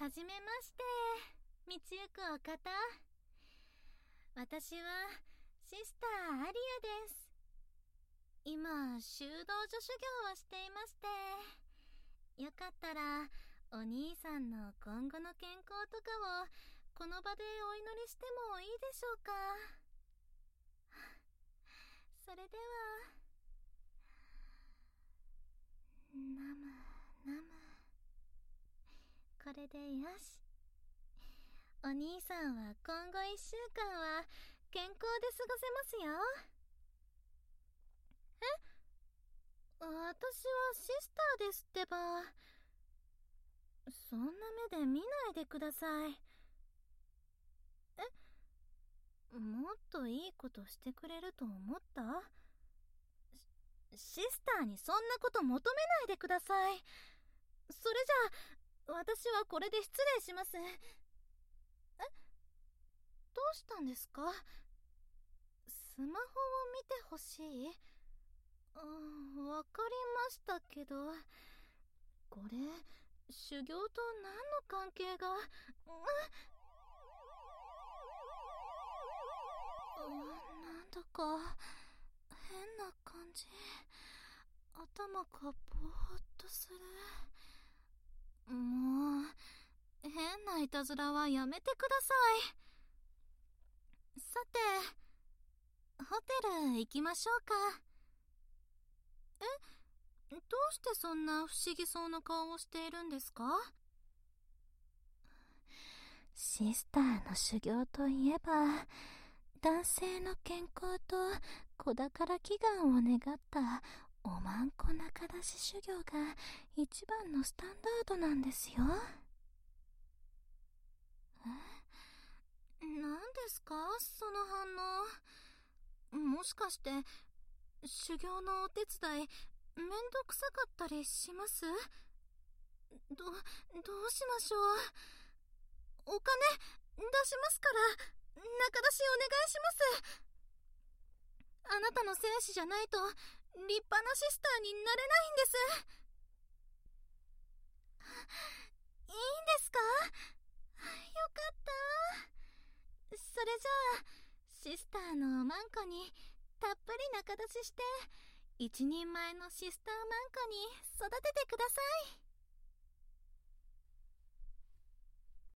はじめまして、道行くお方。私はシスターアリアです。今、修道女修行をしていまして、よかったらお兄さんの今後の健康とかをこの場でお祈りしてもいいでしょうか。それでは、ナムナム。これでよし。お兄さんは今後1週間は健康で過ごせますよ。私はシスターですってば。そんな目で見ないでください。もっといいことしてくれると思った？シスターにそんなこと求めないでください。それじゃあ、私はこれで失礼します。どうしたんですか？スマホを見てほしい？わかりましたけど、これ、修行と何の関係が？なんだか、変な感じ。頭がぼーっとする。もう、変ないたずらはやめてください。さて、ホテル行きましょうか。どうしてそんな不思議そうな顔をしているんですか？シスターの修行といえば、男性の健康と子宝祈願を願ったおまんこ仲出し修行が一番のスタンダードなんですよ。何ですかその反応。もしかして修行のお手伝いめんどくさかったりします？どうしましょう。お金出しますから仲出しお願いします。あなたの戦士じゃないと立派なシスターになれないんです。いいんですか？よかった。それじゃあシスターのマンコにたっぷり仲出しして一人前のシスターマンコに育ててください。